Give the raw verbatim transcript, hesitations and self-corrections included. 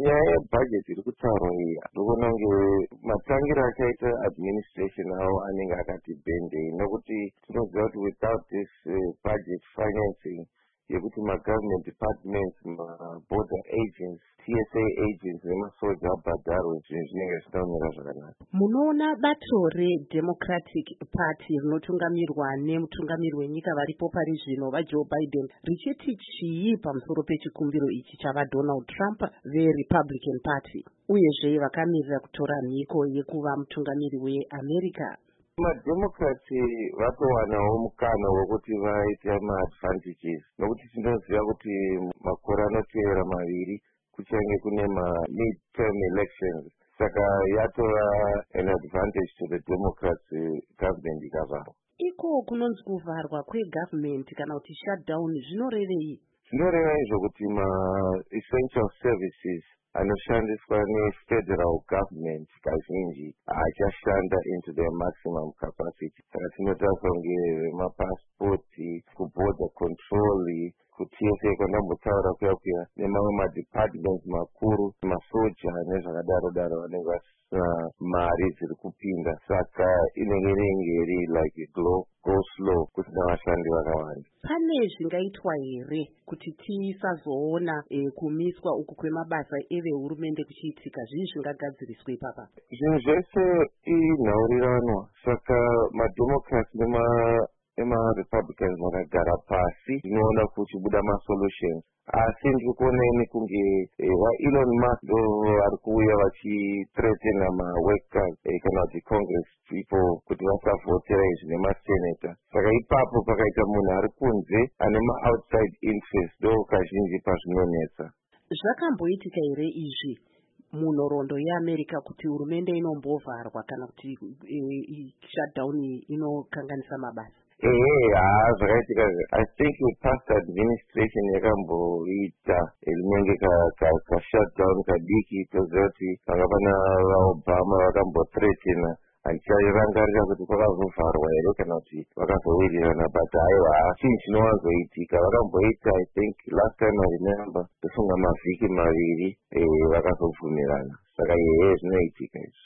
nyaya yebhajeti iri kutaurwa iyi ndikuona kunge matangiro achaita administration avo anenge akati bendei, nokuti tinoziva kuti without this uh, budget financing yekuti magovernment departments, maborder agents, T S A agents nemasoja abhadharwe, zvinhu zvinenge zvisaumira zvakanaka. Munoona bato reDemocratic Party rinotungamirwa nemutungamiri wenyika varipo pari zvino vaJoe Biden richiti chii pamusoro pechikumbiro ichi chavaDonald Trump veRepublican Party, uyezve vakamirira kutora mhiko yekuva mutungamiri weAmerica? madhemokrati vatowanawo mukana wekuti vaite maadvantages, nokuti tinoziva kuti makore anotevera maviri kuchange kune ma-midterm elections, saka yatova an advantage to the Democrats government ikavharwa. Iko kunonzi kuvharwa kwegovernment kana kuti shutdown zvinorevei? Zvinoreva izvo kuti ma-essential services anoshandiswa nefederal government kazhinji achashanda into their maximum capacity. Saka tinotaura ngevemapasipoti, kuborder control, ku-T S A kwandambotaura kuya kuya, nemamwe madepartments makuru, masoja nezvakadaro daro vanenge vasina mari dziri kupinda. Saka inenge iri like go, go slow, kusina vashandi vakawanda. Pane zvingaitwa here kuti tisazoona e, kumiswa uku kwemabasa evehurumende kuchiitika? Zvii zvingagadziriswa ipapa? Zvinhu zvese inhaurirano, saka mademocrats nema ema-Republicans vakagara pasi zvinoona kuchibuda ma-solutions. Asi ndiri kuona ini kunge vaElon Musk ndo vari kuuya vachithreatena ma-workers kana kuti Congress people kuti vasavhotera izvi nemasenata. Saka ipapo pakaita munhu ari kunze ane ma-outside interest ndo kazhinji pazvinonetsa. Zvakamboitika here izvi munhoroondo yeAmerica kuti hurumende inombovharwa kana kuti e, shutdown inokanganisa mabasa? Ehe, haa zvakaitika. I think past administration yakamboita rinenge ka-shutdown kadiki, toziva kuti panga pana vaObama vakambothreatena, handicharangarira kuti kwakazovharwa here kana kuti vakazowirirana, but haiwa chinhu chinowanzoitika. Vakamboita I think last time I remember tofunga mavhiki maviri vakazobvumirana. Saka ehe zvinoitika izvi.